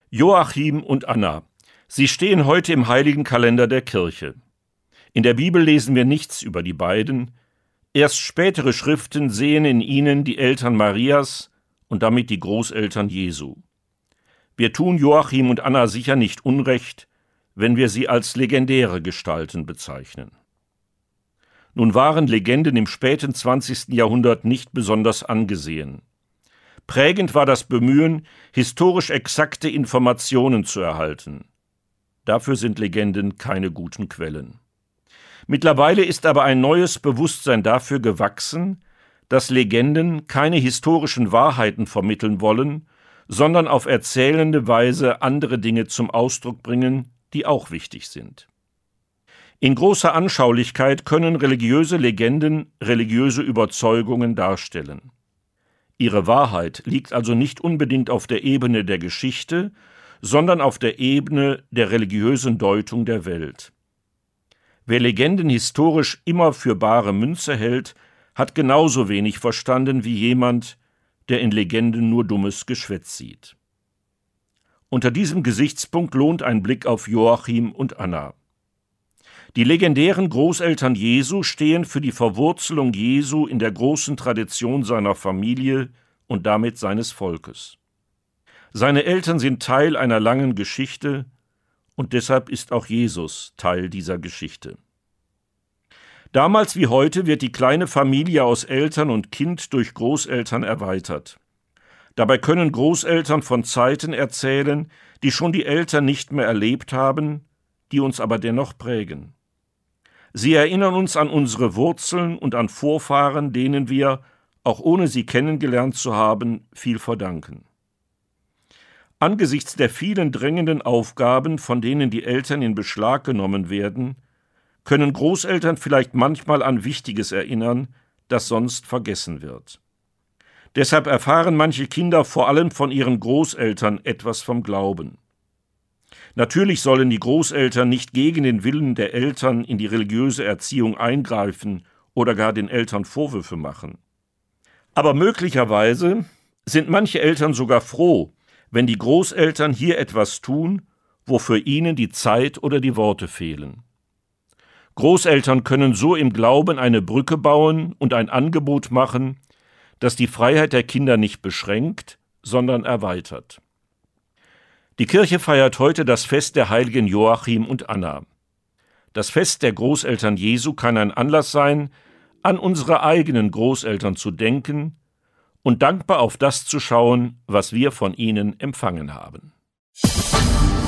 Joachim und Anna. Sie stehen heute im heiligen Kalender der Kirche. In der Bibel lesen wir nichts über die beiden. Erst spätere Schriften sehen in ihnen die Eltern Marias und damit die Großeltern Jesu. Wir tun Joachim und Anna sicher nicht unrecht, wenn wir sie als legendäre Gestalten bezeichnen. Nun waren Legenden im späten 20. Jahrhundert nicht besonders angesehen. Prägend war das Bemühen, historisch exakte Informationen zu erhalten. Dafür sind Legenden keine guten Quellen. Mittlerweile ist aber ein neues Bewusstsein dafür gewachsen, dass Legenden keine historischen Wahrheiten vermitteln wollen, sondern auf erzählende Weise andere Dinge zum Ausdruck bringen, die auch wichtig sind. In großer Anschaulichkeit können religiöse Legenden religiöse Überzeugungen darstellen. Ihre Wahrheit liegt also nicht unbedingt auf der Ebene der Geschichte, sondern auf der Ebene der religiösen Deutung der Welt. Wer Legenden historisch immer für bare Münze hält, hat genauso wenig verstanden wie jemand, der in Legenden nur dummes Geschwätz sieht. Unter diesem Gesichtspunkt lohnt ein Blick auf Joachim und Anna. Die legendären Großeltern Jesu stehen für die Verwurzelung Jesu in der großen Tradition seiner Familie und damit seines Volkes. Seine Eltern sind Teil einer langen Geschichte und deshalb ist auch Jesus Teil dieser Geschichte. Damals wie heute wird die kleine Familie aus Eltern und Kind durch Großeltern erweitert. Dabei können Großeltern von Zeiten erzählen, die schon die Eltern nicht mehr erlebt haben, die uns aber dennoch prägen. Sie erinnern uns an unsere Wurzeln und an Vorfahren, denen wir, auch ohne sie kennengelernt zu haben, viel verdanken. Angesichts der vielen drängenden Aufgaben, von denen die Eltern in Beschlag genommen werden, können Großeltern vielleicht manchmal an Wichtiges erinnern, das sonst vergessen wird. Deshalb erfahren manche Kinder vor allem von ihren Großeltern etwas vom Glauben. Natürlich sollen die Großeltern nicht gegen den Willen der Eltern in die religiöse Erziehung eingreifen oder gar den Eltern Vorwürfe machen. Aber möglicherweise sind manche Eltern sogar froh, wenn die Großeltern hier etwas tun, wofür ihnen die Zeit oder die Worte fehlen. Großeltern können so im Glauben eine Brücke bauen und ein Angebot machen, das die Freiheit der Kinder nicht beschränkt, sondern erweitert. Die Kirche feiert heute das Fest der heiligen Joachim und Anna. Das Fest der Großeltern Jesu kann ein Anlass sein, an unsere eigenen Großeltern zu denken und dankbar auf das zu schauen, was wir von ihnen empfangen haben.